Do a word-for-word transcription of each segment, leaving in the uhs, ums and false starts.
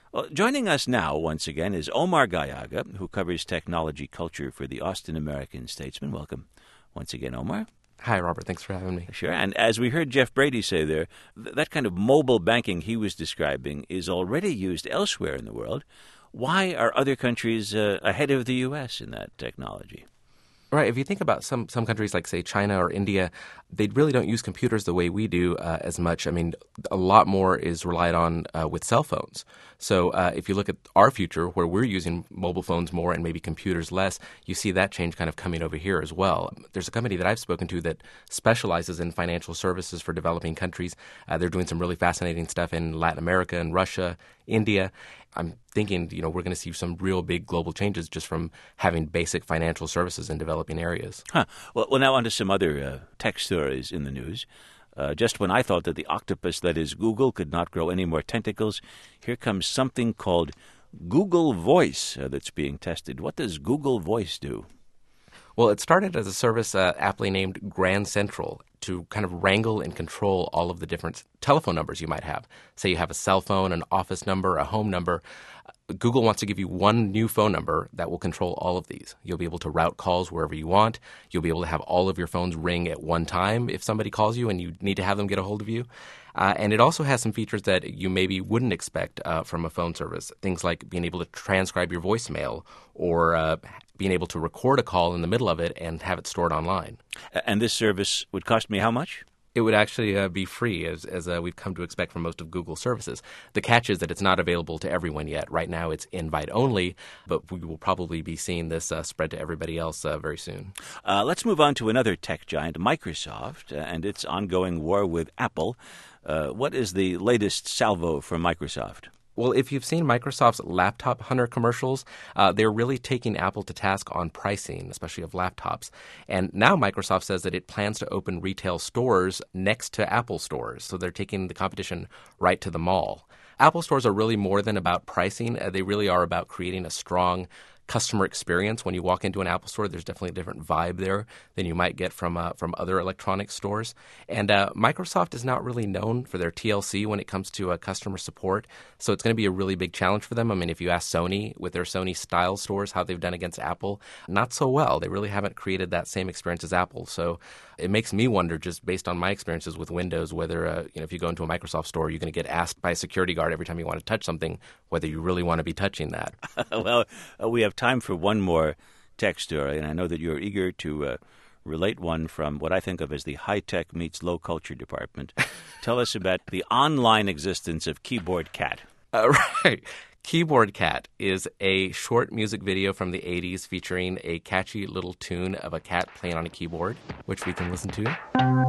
Well, joining us now, once again, is Omar Gallaga, who covers technology culture for the Austin American-Statesman. Welcome once again, Omar. Hi, Robert. Thanks for having me. Sure. And as we heard Jeff Brady say there, th- that kind of mobile banking he was describing is already used elsewhere in the world. Why are other countries uh, ahead of the U S in that technology? Right. If you think about some, some countries like, say, China or India, they really don't use computers the way we do uh, as much. I mean, a lot more is relied on uh, with cell phones. So uh, if you look at our future, where we're using mobile phones more and maybe computers less, you see that change kind of coming over here as well. There's a company that I've spoken to that specializes in financial services for developing countries. Uh, they're doing some really fascinating stuff in Latin America and Russia, India. I'm thinking, you know, we're going to see some real big global changes just from having basic financial services in developing areas. Huh. Well, well, now on to some other uh, tech stories in the news. Uh, just when I thought that the octopus that is Google could not grow any more tentacles, here comes something called Google Voice uh, that's being tested. What does Google Voice do? Well, it started as a service uh, aptly named Grand Central to kind of wrangle and control all of the different telephone numbers you might have. Say you have a cell phone, an office number, a home number. Google wants to give you one new phone number that will control all of these. You'll be able to route calls wherever you want. You'll be able to have all of your phones ring at one time if somebody calls you and you need to have them get a hold of you. Uh, and it also has some features that you maybe wouldn't expect uh, from a phone service. Things like being able to transcribe your voicemail or uh, being able to record a call in the middle of it and have it stored online. And this service would cost me how much? It would actually uh, be free, as, as uh, we've come to expect from most of Google's services. The catch is that it's not available to everyone yet. Right now it's invite only, but we will probably be seeing this uh, spread to everybody else uh, very soon. Uh, let's move on to another tech giant, Microsoft, uh, and its ongoing war with Apple. Uh, what is the latest salvo from Microsoft? Well, if you've seen Microsoft's Laptop Hunter commercials, uh, they're really taking Apple to task on pricing, especially of laptops. And now Microsoft says that it plans to open retail stores next to Apple stores. So they're taking the competition right to the mall. Apple stores are really more than about pricing. Uh, they really are about creating a strong customer experience. When you walk into an Apple store, there's definitely a different vibe there than you might get from uh, from other electronic stores. And uh, Microsoft is not really known for their T L C when it comes to uh, customer support, so it's going to be a really big challenge for them. I mean, if you ask Sony with their Sony style stores how they've done against Apple, not so well. They really haven't created that same experience as Apple. So it makes me wonder, just based on my experiences with Windows, whether uh, you know if you go into a Microsoft store, you're going to get asked by a security guard every time you want to touch something, whether you really want to be touching that. Well, uh, we have time for one more tech story, and I know that you're eager to uh, relate one from what I think of as the high-tech meets low-culture department. Tell us about the online existence of Keyboard Cat. Uh, right. Keyboard Cat is a short music video from the eighties featuring a catchy little tune of a cat playing on a keyboard, which we can listen to.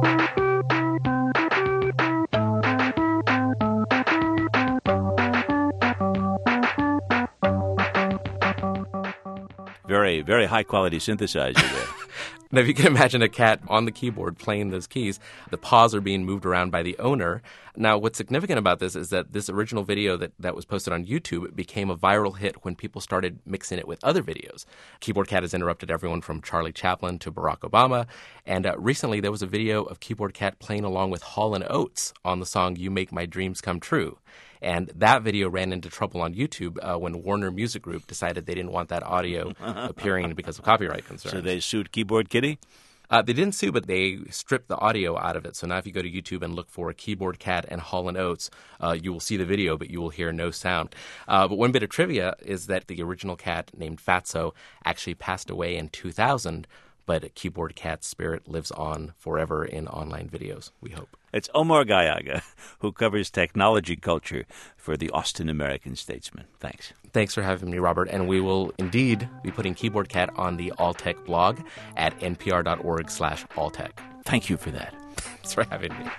Very, very high-quality synthesizer there. Now, if you can imagine a cat on the keyboard playing those keys, the paws are being moved around by the owner. Now, what's significant about this is that this original video that, that was posted on YouTube became a viral hit when people started mixing it with other videos. Keyboard Cat has interrupted everyone from Charlie Chaplin to Barack Obama. And uh, recently, there was a video of Keyboard Cat playing along with Hall and Oates on the song You Make My Dreams Come True. And that video ran into trouble on YouTube uh, when Warner Music Group decided they didn't want that audio appearing because of copyright concerns. So they sued Keyboard Kitty? Uh, they didn't sue, but they stripped the audio out of it. So now if you go to YouTube and look for Keyboard Cat and Hall and Oates, uh, you will see the video, but you will hear no sound. Uh, but one bit of trivia is that the original cat named Fatso actually passed away in two thousand, but Keyboard Cat's spirit lives on forever in online videos, we hope. It's Omar Gallaga, who covers technology culture for the Austin American-Statesman. Thanks. Thanks for having me, Robert. And we will indeed be putting Keyboard Cat on the Alltech blog at npr.org slash alltech. Thank you for that. Thanks for having me.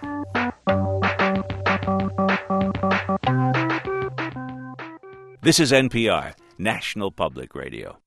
This is N P R, National Public Radio.